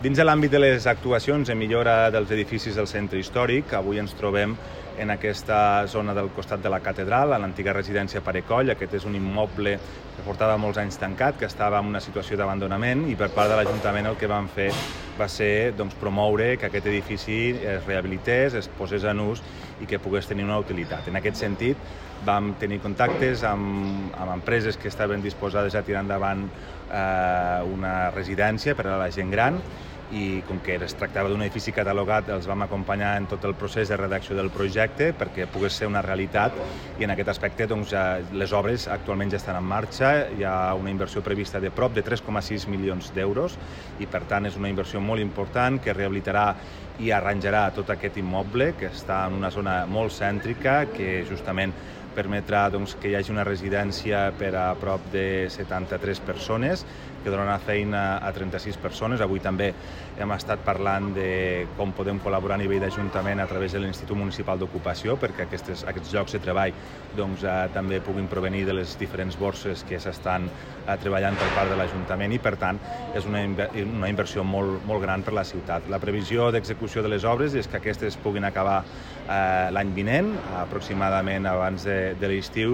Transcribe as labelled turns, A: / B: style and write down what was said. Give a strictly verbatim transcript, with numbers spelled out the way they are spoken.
A: Dins de l'àmbit de les actuacions en millora dels edificis del centre històric, avui ens trobem en aquesta zona del costat de la catedral, a l'antiga residència Pare Coll. Aquest és un immoble que portava molts anys tancat, que estava en una situació d'abandonament, i per part de l'Ajuntament el que vam fer va ser doncs, promoure que aquest edifici es rehabilités, es posés en ús i que pogués tenir una utilitat. En aquest sentit, vam tenir contactes amb, amb empreses que estaven disposades a tirar endavant eh, una residència per a la gent gran, i com que es tractava d'un edifici catalogat, els vam acompanyar en tot el procés de redacció del projecte perquè pogués ser una realitat, i en aquest aspecte doncs, les obres actualment ja estan en marxa. Hi ha una inversió prevista de prop de tres coma sis milions d'euros i per tant és una inversió molt important que rehabilitarà i arranjarà tot aquest immoble que està en una zona molt cèntrica, que justament permetrà doncs, que hi hagi una residència per a prop de setanta-tres persones, que donarà feina a trenta-sis persones. Avui també hem estat parlant de com podem col·laborar a nivell d'Ajuntament a través de l'Institut Municipal d'Ocupació perquè aquests, aquests llocs de treball doncs, eh, també puguin provenir de les diferents borses que s'estan eh, treballant per part de l'Ajuntament, i per tant és una, una inversió molt, molt gran per la ciutat. La previsió d'execució de les obres és que aquestes puguin acabar eh, l'any vinent, aproximadament abans de, de l'estiu,